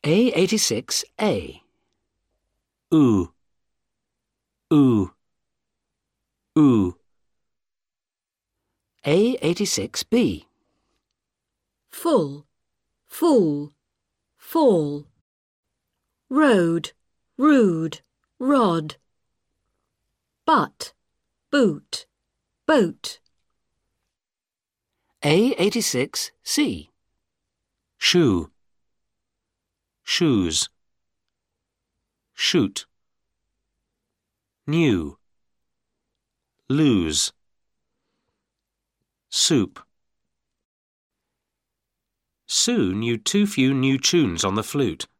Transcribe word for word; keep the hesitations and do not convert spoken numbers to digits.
A eighty-six A. Ooh, ooh, ooh. A eighty-six B. Full, fool, fall. Road, rude, rod. Butt, boot, boat. A eighty-six C. Shoe, shoes. Shoot. New. Lose. Soup. Sue knew too few new tunes on the flute.